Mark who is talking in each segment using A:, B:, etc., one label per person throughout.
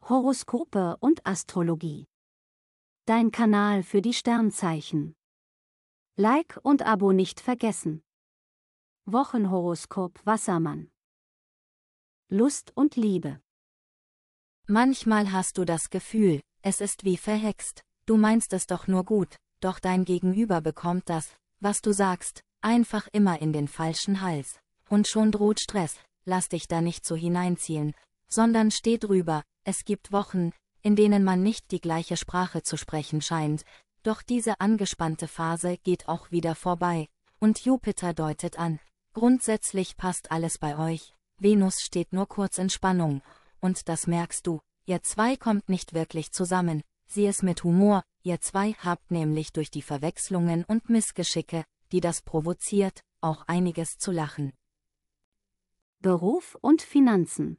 A: Horoskope und Astrologie. Dein Kanal für die Sternzeichen. Like und Abo nicht vergessen. Wochenhoroskop Wassermann. Lust und Liebe.
B: Manchmal hast du das Gefühl, es ist wie verhext, du meinst es doch nur gut, doch dein Gegenüber bekommt das, was du sagst, einfach immer in den falschen Hals. Und schon droht Stress, lass dich da nicht so hineinziehen, sondern steh drüber, es gibt Wochen, in denen man nicht die gleiche Sprache zu sprechen scheint, doch diese angespannte Phase geht auch wieder vorbei, und Jupiter deutet an, grundsätzlich passt alles bei euch, Venus steht nur kurz in Spannung, und das merkst du, ihr zwei kommt nicht wirklich zusammen, sieh es mit Humor, ihr zwei habt nämlich durch die Verwechslungen und Missgeschicke, die das provoziert, auch einiges zu lachen.
A: Beruf und Finanzen.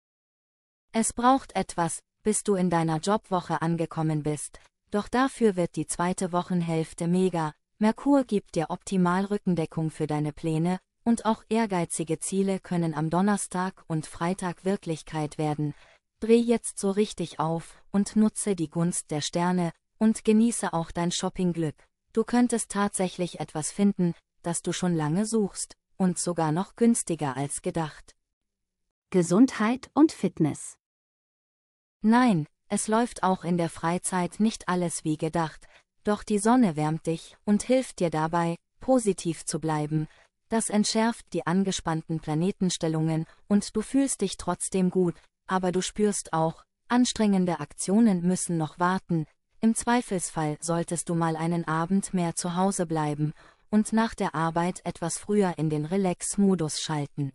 B: Es braucht etwas, bis du in deiner Jobwoche angekommen bist, doch dafür wird die zweite Wochenhälfte mega, Merkur gibt dir optimal Rückendeckung für deine Pläne, und auch ehrgeizige Ziele können am Donnerstag und Freitag Wirklichkeit werden. Dreh jetzt so richtig auf und nutze die Gunst der Sterne und genieße auch dein Shoppingglück. Du könntest tatsächlich etwas finden, das du schon lange suchst, und sogar noch günstiger als gedacht.
A: Gesundheit und Fitness.
B: Nein, es läuft auch in der Freizeit nicht alles wie gedacht, doch die Sonne wärmt dich und hilft dir dabei, positiv zu bleiben. Das entschärft die angespannten Planetenstellungen und du fühlst dich trotzdem gut, aber du spürst auch, anstrengende Aktionen müssen noch warten. Im Zweifelsfall solltest du mal einen Abend mehr zu Hause bleiben und nach der Arbeit etwas früher in den Relax-Modus schalten.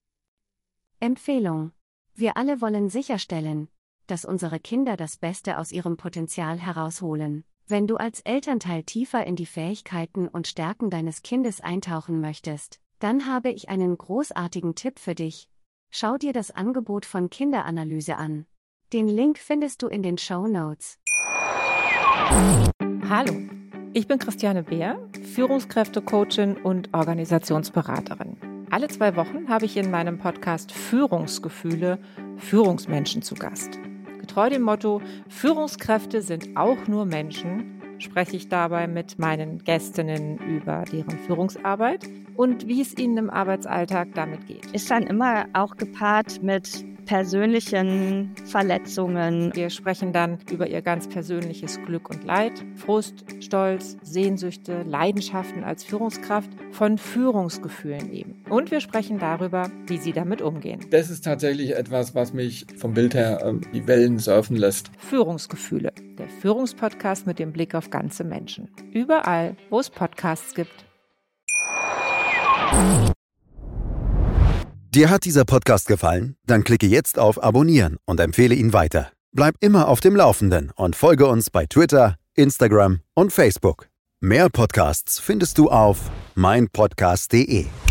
A: Empfehlung. Wir alle wollen sicherstellen, dass unsere Kinder das Beste aus ihrem Potenzial herausholen. Wenn du als Elternteil tiefer in die Fähigkeiten und Stärken deines Kindes eintauchen möchtest, dann habe ich einen großartigen Tipp für dich. Schau dir das Angebot von Kinderanalyse an. Den Link findest du in den Shownotes.
C: Hallo, ich bin Christiane Beer, Führungskräftecoachin und Organisationsberaterin. Alle 2 Wochen habe ich in meinem Podcast Führungsgefühle Führungsmenschen zu Gast. Getreu dem Motto, Führungskräfte sind auch nur Menschen, spreche ich dabei mit meinen Gästinnen über deren Führungsarbeit und wie es ihnen im Arbeitsalltag damit geht.
D: Ist dann immer auch gepaart mit persönlichen Verletzungen.
C: Wir sprechen dann über ihr ganz persönliches Glück und Leid, Frust, Stolz, Sehnsüchte, Leidenschaften als Führungskraft, von Führungsgefühlen eben. Und wir sprechen darüber, wie sie damit umgehen.
E: Das ist tatsächlich etwas, was mich vom Bild her die Wellen surfen lässt.
C: Führungsgefühle, der Führungspodcast mit dem Blick auf ganze Menschen. Überall, wo es Podcasts gibt.
F: Dir hat dieser Podcast gefallen? Dann klicke jetzt auf Abonnieren und empfehle ihn weiter. Bleib immer auf dem Laufenden und folge uns bei Twitter, Instagram und Facebook. Mehr Podcasts findest du auf meinpodcast.de.